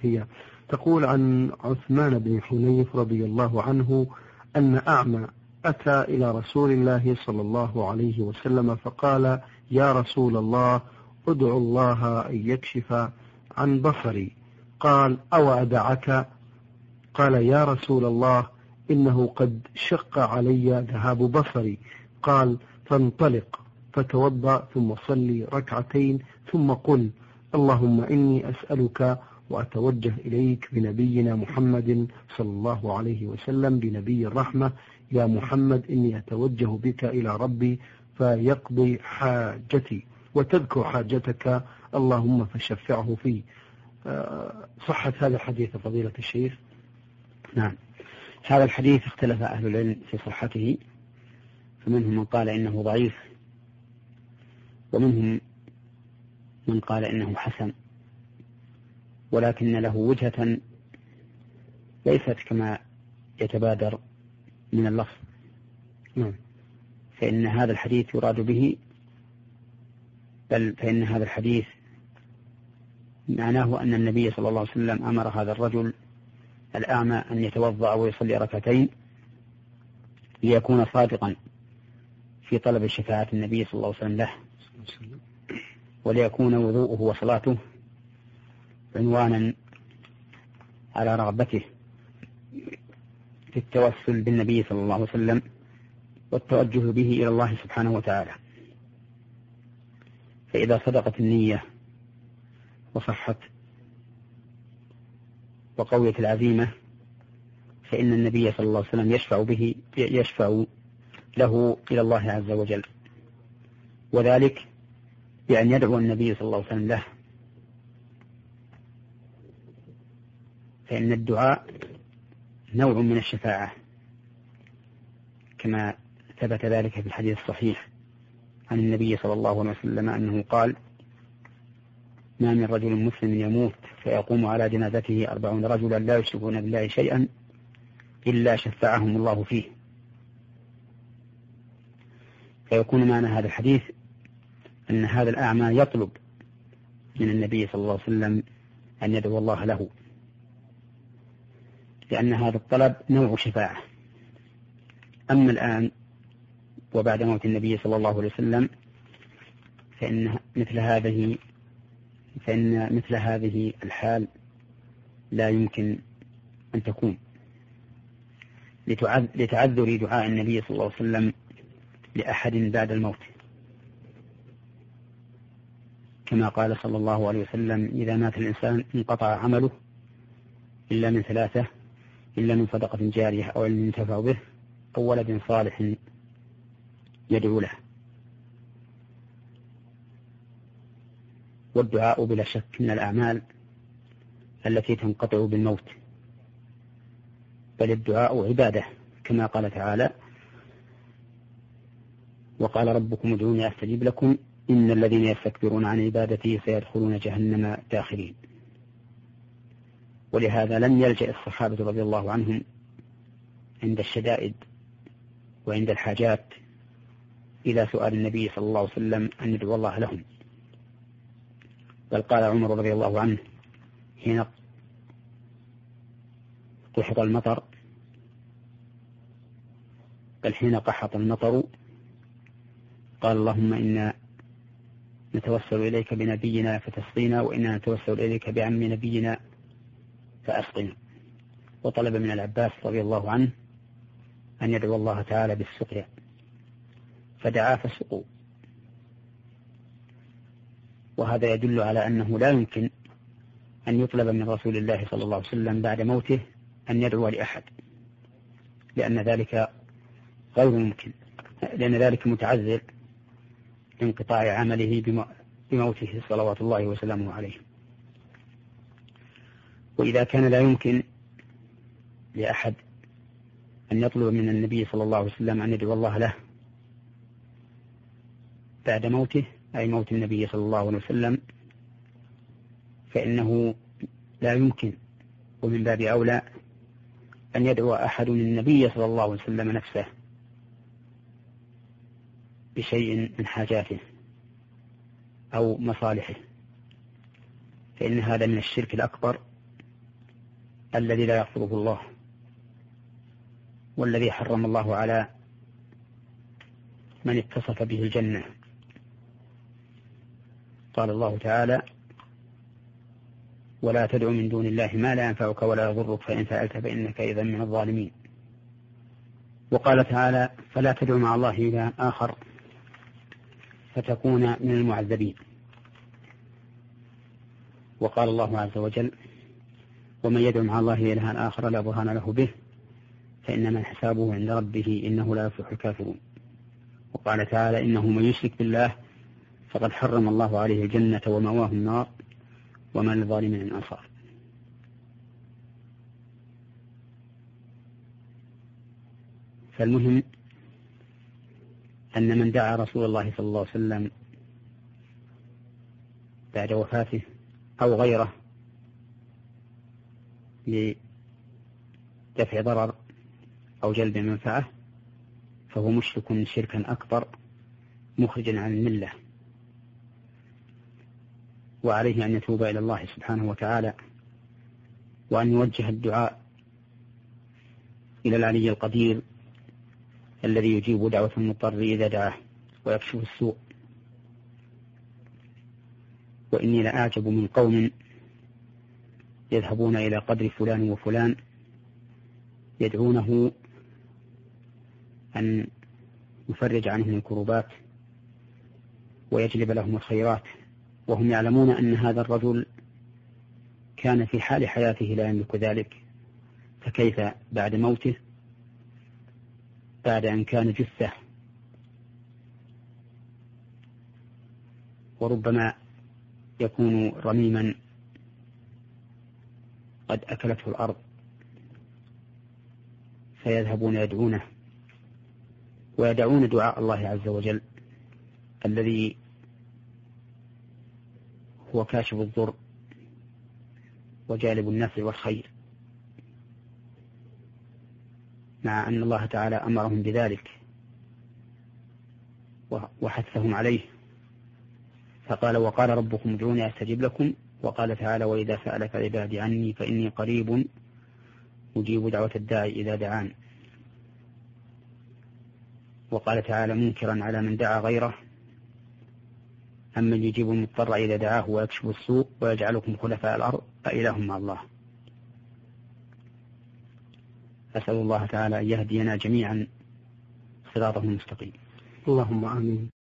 هي تقول عن عثمان بن حنيف رضي الله عنه أن أعمى أتى إلى رسول الله صلى الله عليه وسلم فقال: يا رسول الله، ادعو الله أن يكشف عن بصري. قال: أو أدعك؟ قال: يا رسول الله، إنه قد شق علي ذهاب بصري. قال: فانطلق فتوضأ ثم صلي ركعتين ثم قل: اللهم إني أسألك وأتوجه إليك بنبينا محمد صلى الله عليه وسلم بنبي الرحمة، يا محمد إني أتوجه بك إلى ربي فيقضي حاجتي، وتذكر حاجتك اللهم فشفعه فيه. صحة هذا الحديث فضيلة الشيخ؟ نعم، هذا الحديث اختلف أهل العلم في صحته، فمنهم من قال إنه ضعيف، ومنهم من قال إنه حسن، ولكن له وجهة ليست كما يتبادر من اللفظ. فإن هذا الحديث يراد به، بل فإن هذا الحديث معناه أن النبي صلى الله عليه وسلم أمر هذا الرجل الأعمى أن يتوضأ ويصلي ركعتين ليكون صادقا في طلب شفاعة النبي صلى الله عليه وسلم له، وليكون وضوءه وصلاته عنوانا على رغبته في التوسل بالنبي صلى الله عليه وسلم والتوجه به إلى الله سبحانه وتعالى. فإذا صدقت النية وصحت وقوية العزيمة، فإن النبي صلى الله عليه وسلم يشفع له إلى الله عز وجل، وذلك بأن يدعو النبي صلى الله عليه وسلم له. فإن الدعاء نوع من الشفاعة، كما ثبت ذلك في الحديث الصحيح عن النبي صلى الله عليه وسلم أنه قال: ما من رجل مسلم يموت فيقوم على جنازته 40 رجلا لا يشركون بالله شيئا إلا شفعهم الله فيه. فيكون معنى هذا الحديث أن هذا الأعمى يطلب من النبي صلى الله عليه وسلم أن يدعو الله له، لأن هذا الطلب نوع شفاعة. أما الآن وبعد موت النبي صلى الله عليه وسلم فإن مثل هذه الحال لا يمكن أن تكون، لتعذر دعاء النبي صلى الله عليه وسلم لأحد بعد الموت، كما قال صلى الله عليه وسلم: إذا مات الإنسان انقطع عمله إلا من 3: إلا من صدقة جارية أو علم ينتفع به أو ولد صالح يدعو له. والدعاء بلا شك من الأعمال التي تنقطع بالموت، بل الدعاء عبادة، كما قال تعالى: وقال ربكم ادعوني أستجيب لكم إن الذين يستكبرون عن عبادتي سيدخلون جهنم داخرين. ولهذا لم يلجأ الصحابة رضي الله عنهم عند الشدائد وعند الحاجات إلى سؤال النبي صلى الله عليه وسلم أن يدعو الله لهم، بل قال عمر رضي الله عنه حين قحط المطر، بل حين قحط المطر قال: اللهم إنا نتوسل إليك بنبينا فتسقينا، وإنا نتوسل إليك بعم نبينا فأسقنا. وطلب من العباس رضي الله عنه أن يدعو الله تعالى بالسقيا، فدعا فسقوا. وهذا يدل على أنه لا يمكن أن يطلب من رسول الله صلى الله عليه وسلم بعد موته أن يدعو لأحد، لأن ذلك غير ممكن، لأن ذلك متعذر لانقطاع عمله بموته صلوات الله وسلامه عليه. وإذا كان لا يمكن لأحد أن يطلب من النبي صلى الله عليه وسلم أن يدعو الله له بعد موته، أي موت النبي صلى الله عليه وسلم، فإنه لا يمكن ومن باب أولى أن يدعو أحد النبي صلى الله عليه وسلم نفسه بشيء من حاجاته أو مصالحه، فإن هذا من الشرك الأكبر الذي لا يغفره الله، والذي حرم الله على من اتصف به الجنة. قال الله تعالى: ولا تدع من دون الله ما لا ينفعك ولا يضرك فإن فعلت فإنك إذا من الظالمين. وقال تعالى: فلا تدع مع الله إلها آخر فتكون من المعذبين. وقال الله عز وجل: ومن يدع مع الله إلها آخر لا برهان له به فإنما حسابه عند ربه إنه لا يفلح الكافرون. وقال تعالى: إنه من يشرك بالله فقد حرم الله عليه الجنة ومأواه النار وما للظالمين من أنصار. فالمهم أن من دعا رسول الله صلى الله عليه وسلم بعد وفاته أو غيره لدفع ضرر أو جلب منفعة فهو مشرك شركا أكبر مخرجا عن الملة، وعليه أن يتوب إلى الله سبحانه وتعالى، وأن يوجه الدعاء إلى العلي القدير الذي يجيب دعوة المضطر إذا دعاه ويكشف السوء. وإني لأعجب من قوم يذهبون إلى قبر فلان وفلان يدعونه أن يفرج عنهم الكروبات ويجلب لهم الخيرات، وهم يعلمون أن هذا الرجل كان في حال حياته لا يملك ذلك، فكيف بعد موته بعد أن كان جثة وربما يكون رميما قد أكلته الأرض، فيذهبون يدعونه ويدعون دعاء الله عز وجل الذي هو كاشف الضر وجالب النفع والخير، مع أن الله تعالى أمرهم بذلك وحثهم عليه، فقال: وقال ربكم ادعوني أستجب لكم. وقال تعالى: وإذا سألك عبادي عني فإني قريب أجيب دعوة الداعي إذا دعان. وقال تعالى منكرا على من دعا غيره: أمن يجيب المضطر إذا دعاه ويكشف السوء ويجعلكم خلفاء الأرض أإله مع الله. أسأل الله تعالى أن يهدينا جميعا صراطه المستقيم. اللهم آمين.